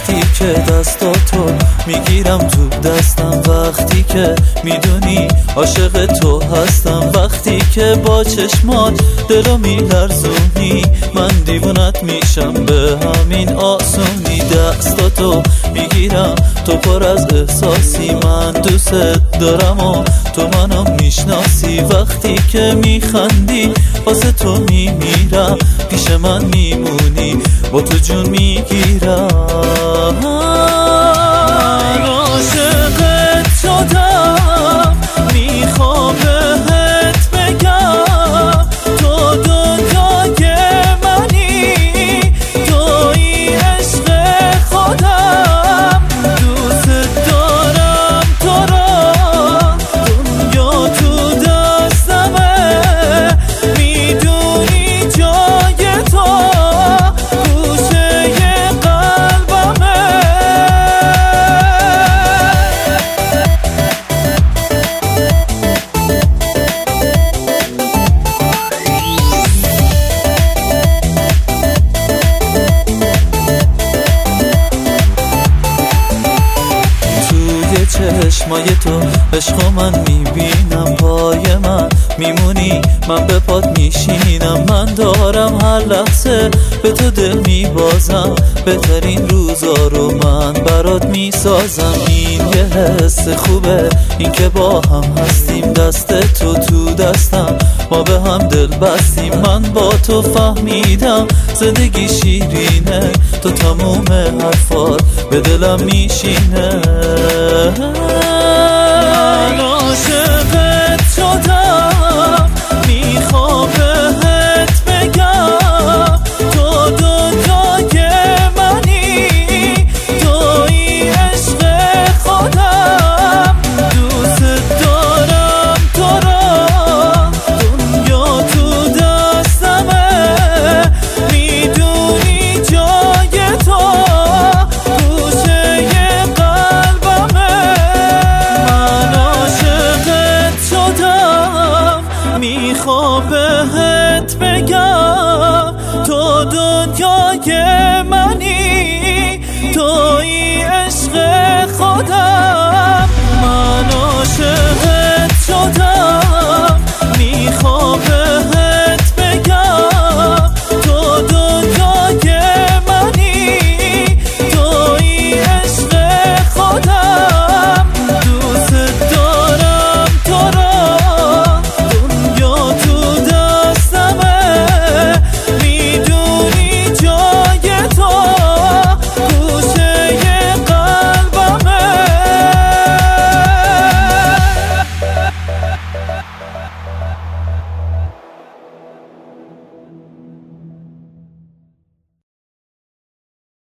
وقتی که دستاتو میگیرم تو دستم، وقتی که میدونی عاشق تو هستم، وقتی که با چشمات دلو میلرزونی من دیوونت میشم به همین آسونی. دستاتو میگیرم تو پر از احساسی، من دوست دارم و تو منو میشناسی، وقتی که میخندی واسه تو میمیرم، پیش من میمونی با تو جون میگیرم. عاشقت شدم میخوام بهت بگم تو دنیای منی، توی عشق خودم، دوست دارم تو را، دنیا تو دستمه، میدونی جای تو گوشه قلبمه. توی چشمای تو عشق من میبینم، پای من میمونی من به پات میشینم، من دارم هر لحظه به تو دل میبازم، بهترین روزا رو من برات میسازم. این یه حس خوبه این که با هم هستیم، دست تو تو دستم ما به هم دل بستیم، من با تو فهمیدم زندگی شیرینه، تو تموم حرفات به دلم میشینه.